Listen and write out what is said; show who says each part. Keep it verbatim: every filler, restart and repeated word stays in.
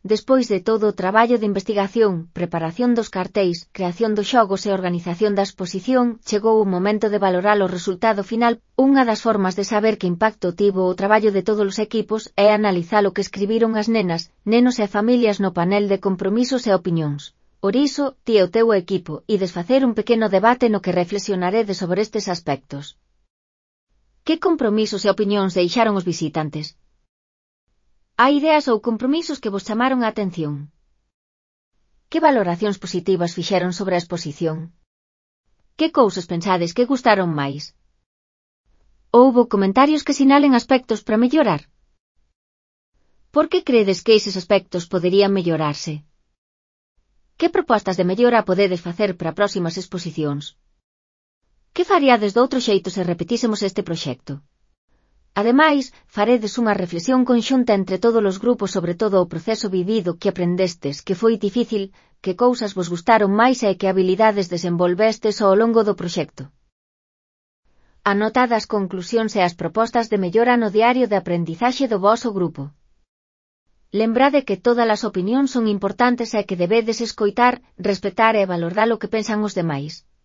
Speaker 1: Despois de todo o traballo de investigación, preparación dos cartéis, creación dos xogos e organización da exposición, chegou o momento de valorar o resultado final. Unha das formas de saber que impacto tivo o traballo de todos os equipos é analizar o que escribiron as nenas, nenos e familias no panel de compromisos e opinións. Por iso, ti e o teu equipo, ides facer un pequeno debate no que reflexionaredes sobre estes aspectos. Que compromisos e opinións deixaron os visitantes? Hai ideas ou compromisos que vos chamaron a atención? Que valoracións positivas fixeron sobre a exposición? Que cousas pensades que gustaron máis? Houbo comentarios que sinalen aspectos para mellorar? Por que credes que eses aspectos poderían mellorarse? Que propostas de mellora podedes facer para próximas exposicións? Que faríades doutro xeito se repetísemos este proxecto? Ademais, faredes unha reflexión conxunta entre todos os grupos sobre todo o proceso vivido, que aprendestes, que foi difícil, que cousas vos gustaron máis e que habilidades desenvolvestes ao longo do proxecto. Anotad as conclusións e as propostas de mellora no diario de aprendizaxe do voso grupo. Lembrade que todas as opinións son importantes e que debedes escoitar, respetar e valorar o que pensan os demais.